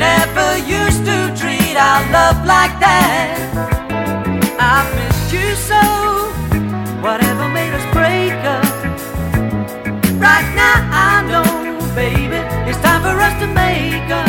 never used to treat our love like that. I missed you so, whatever made us break up. Right now I know, baby, it's time for us to make up.